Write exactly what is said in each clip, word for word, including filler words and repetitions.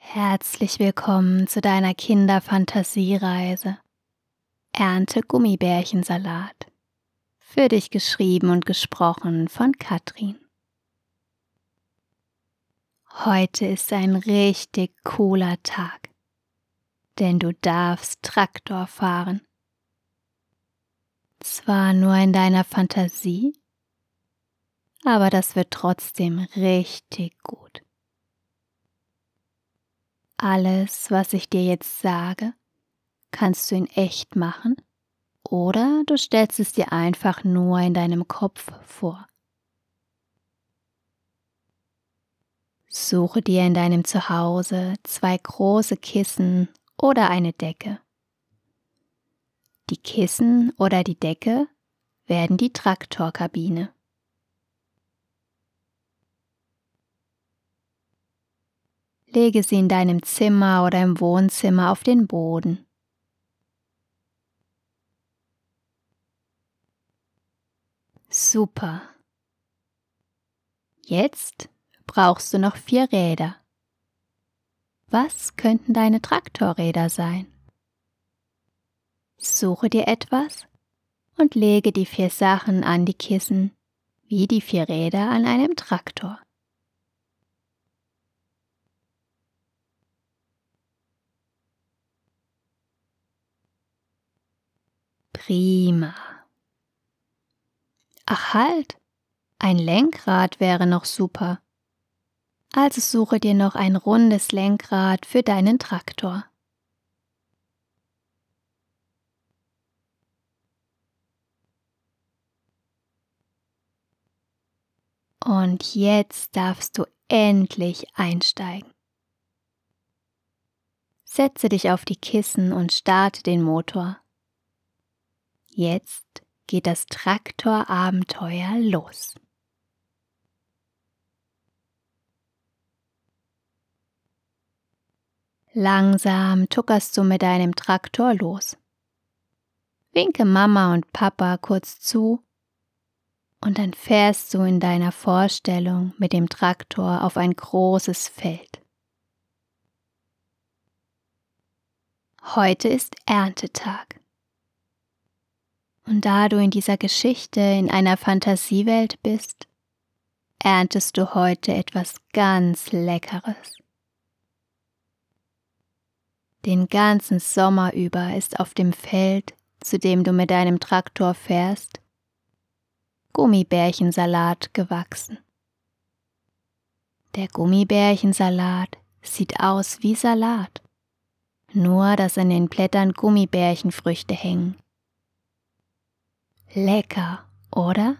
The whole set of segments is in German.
Herzlich willkommen zu deiner Kinderfantasiereise. Ernte Gummibärchensalat. Für dich geschrieben und gesprochen von Katrin. Heute ist ein richtig cooler Tag, denn du darfst Traktor fahren. Zwar nur in deiner Fantasie, aber das wird trotzdem richtig gut. Alles, was ich dir jetzt sage, kannst du in echt machen oder du stellst es dir einfach nur in deinem Kopf vor. Suche dir in deinem Zuhause zwei große Kissen oder eine Decke. Die Kissen oder die Decke werden die Traktorkabine. Lege sie in deinem Zimmer oder im Wohnzimmer auf den Boden. Super. Jetzt brauchst du noch vier Räder. Was könnten deine Traktorräder sein? Suche dir etwas und lege die vier Sachen an die Kissen, wie die vier Räder an einem Traktor. Prima. Ach halt, ein Lenkrad wäre noch super. Also suche dir noch ein rundes Lenkrad für deinen Traktor. Und jetzt darfst du endlich einsteigen. Setze dich auf die Kissen und starte den Motor. Jetzt geht das Traktorabenteuer los. Langsam tuckerst du mit deinem Traktor los. Winke Mama und Papa kurz zu und dann fährst du in deiner Vorstellung mit dem Traktor auf ein großes Feld. Heute ist Erntetag. Und da du in dieser Geschichte in einer Fantasiewelt bist, erntest du heute etwas ganz Leckeres. Den ganzen Sommer über ist auf dem Feld, zu dem du mit deinem Traktor fährst, Gummibärchensalat gewachsen. Der Gummibärchensalat sieht aus wie Salat, nur dass an den Blättern Gummibärchenfrüchte hängen. Lecker, oder?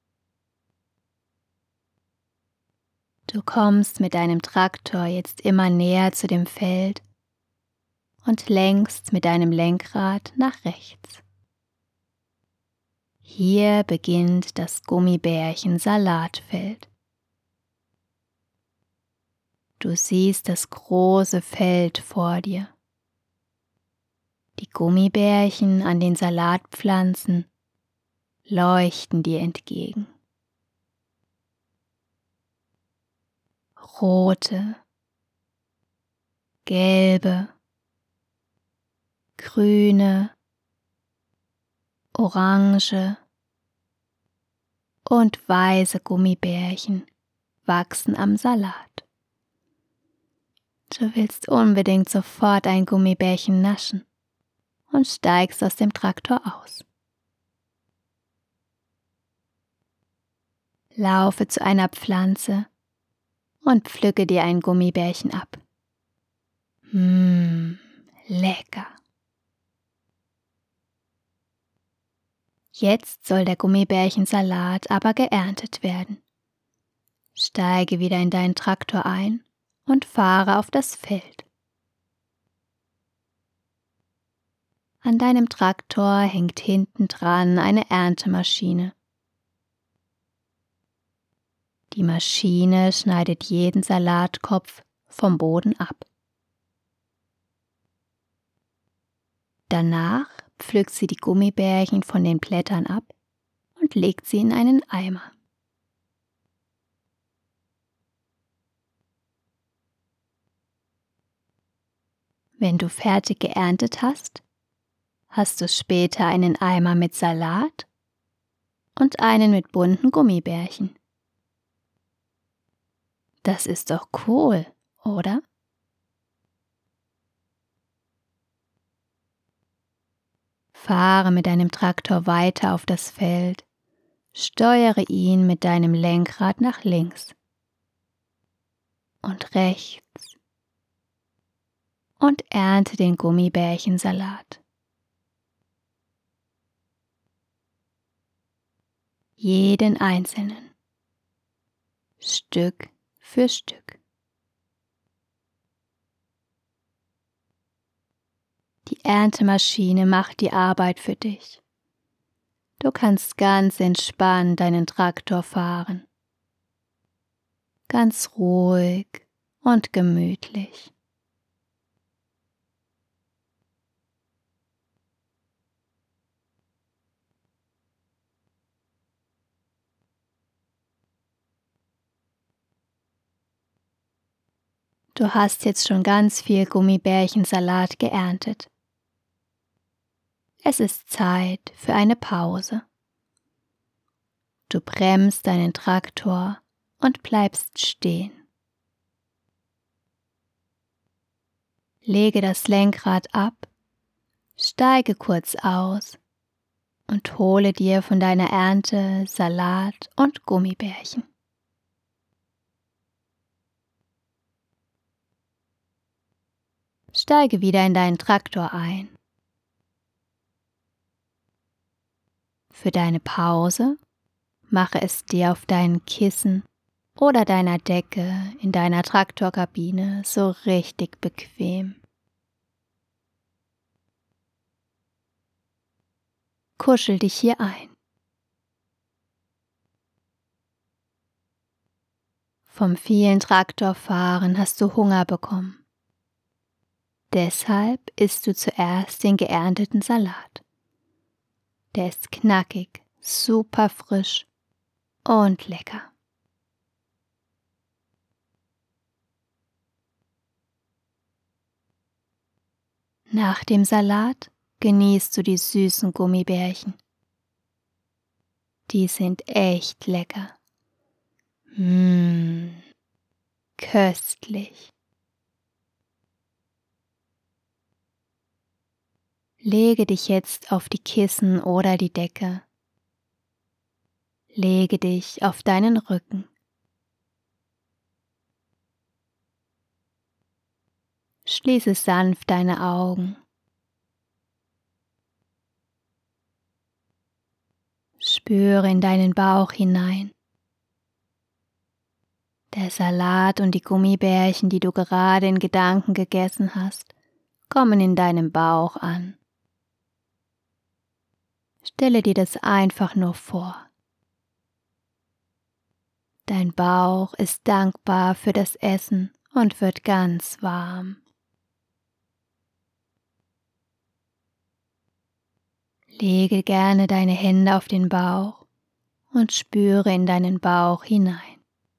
Du kommst mit deinem Traktor jetzt immer näher zu dem Feld und lenkst mit deinem Lenkrad nach rechts. Hier beginnt das Gummibärchen-Salatfeld. Du siehst das große Feld vor dir. Die Gummibärchen an den Salatpflanzen leuchten dir entgegen. Rote, gelbe, grüne, orange und weiße Gummibärchen wachsen am Salat. Du willst unbedingt sofort ein Gummibärchen naschen und steigst aus dem Traktor aus. Laufe zu einer Pflanze und pflücke dir ein Gummibärchen ab. Mmm, lecker. Jetzt soll der Gummibärchensalat aber geerntet werden. Steige wieder in deinen Traktor ein und fahre auf das Feld. An deinem Traktor hängt hinten dran eine Erntemaschine. Die Maschine schneidet jeden Salatkopf vom Boden ab. Danach pflückt sie die Gummibärchen von den Blättern ab und legt sie in einen Eimer. Wenn du fertig geerntet hast, hast du später einen Eimer mit Salat und einen mit bunten Gummibärchen. Das ist doch cool, oder? Fahre mit deinem Traktor weiter auf das Feld, steuere ihn mit deinem Lenkrad nach links und rechts und ernte den Gummibärchensalat. Jeden einzelnen, Stück für Stück. Die Erntemaschine macht die Arbeit für dich. Du kannst ganz entspannt deinen Traktor fahren. Ganz ruhig und gemütlich. Du hast jetzt schon ganz viel Gummibärchensalat geerntet. Es ist Zeit für eine Pause. Du bremst deinen Traktor und bleibst stehen. Lege das Lenkrad ab, steige kurz aus und hole dir von deiner Ernte Salat und Gummibärchen. Steige wieder in deinen Traktor ein. Für deine Pause mache es dir auf deinen Kissen oder deiner Decke in deiner Traktorkabine so richtig bequem. Kuschel dich hier ein. Vom vielen Traktorfahren hast du Hunger bekommen. Deshalb isst du zuerst den geernteten Salat. Der ist knackig, super frisch und lecker. Nach dem Salat genießt du die süßen Gummibärchen. Die sind echt lecker. Mmh, köstlich. Lege dich jetzt auf die Kissen oder die Decke. Lege dich auf deinen Rücken. Schließe sanft deine Augen. Spüre in deinen Bauch hinein. Der Salat und die Gummibärchen, die du gerade in Gedanken gegessen hast, kommen in deinem Bauch an. Stelle dir das einfach nur vor. Dein Bauch ist dankbar für das Essen und wird ganz warm. Lege gerne deine Hände auf den Bauch und spüre in deinen Bauch hinein.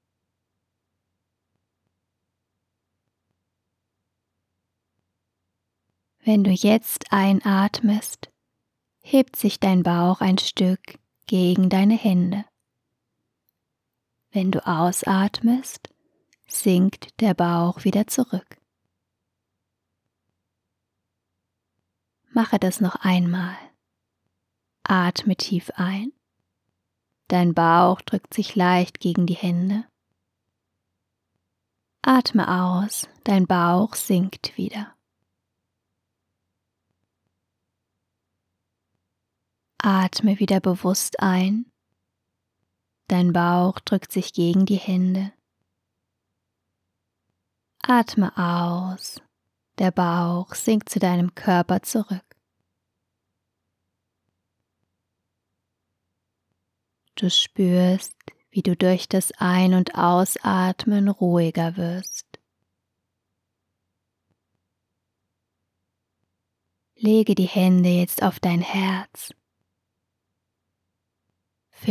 Wenn du jetzt einatmest, hebt sich dein Bauch ein Stück gegen deine Hände. Wenn du ausatmest, sinkt der Bauch wieder zurück. Mache das noch einmal. Atme tief ein. Dein Bauch drückt sich leicht gegen die Hände. Atme aus, dein Bauch sinkt wieder. Atme wieder bewusst ein. Dein Bauch drückt sich gegen die Hände. Atme aus. Der Bauch sinkt zu deinem Körper zurück. Du spürst, wie du durch das Ein- und Ausatmen ruhiger wirst. Lege die Hände jetzt auf dein Herz.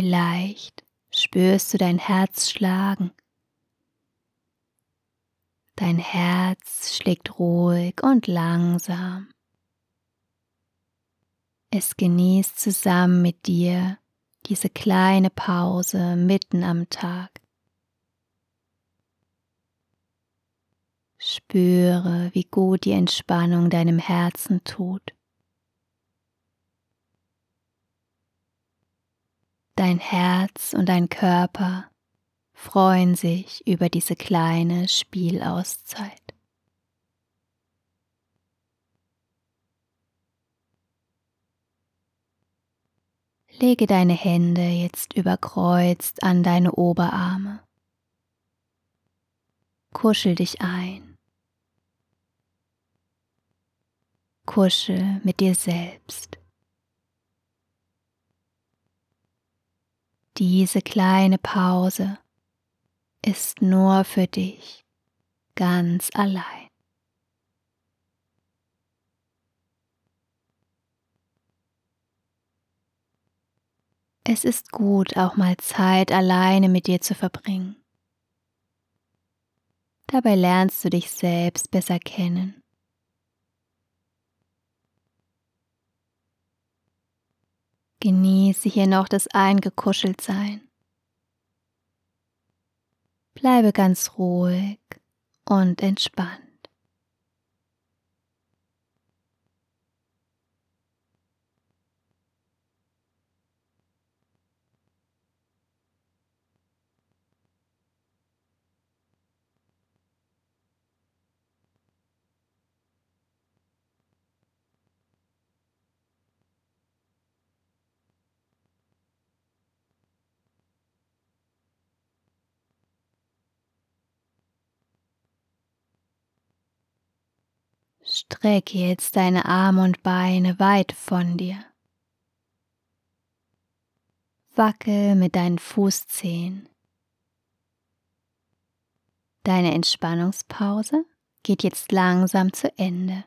Vielleicht spürst du dein Herz schlagen. Dein Herz schlägt ruhig und langsam. Es genießt zusammen mit dir diese kleine Pause mitten am Tag. Spüre, wie gut die Entspannung deinem Herzen tut. Dein Herz und dein Körper freuen sich über diese kleine Spielauszeit. Lege deine Hände jetzt überkreuzt an deine Oberarme. Kuschel dich ein. Kuschel mit dir selbst. Diese kleine Pause ist nur für dich, ganz allein. Es ist gut, auch mal Zeit alleine mit dir zu verbringen. Dabei lernst du dich selbst besser kennen. Genieße hier noch das Eingekuscheltsein. Bleibe ganz ruhig und entspannt. Strecke jetzt deine Arme und Beine weit von dir. Wackel mit deinen Fußzehen. Deine Entspannungspause geht jetzt langsam zu Ende.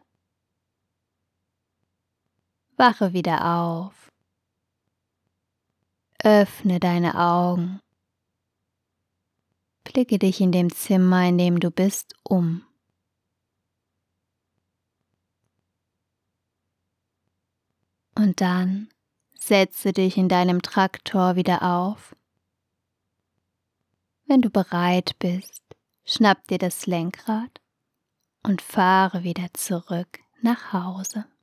Wache wieder auf. Öffne deine Augen. Blicke dich in dem Zimmer, in dem du bist, um. Und dann setze dich in deinem Traktor wieder auf. Wenn du bereit bist, schnapp dir das Lenkrad und fahre wieder zurück nach Hause.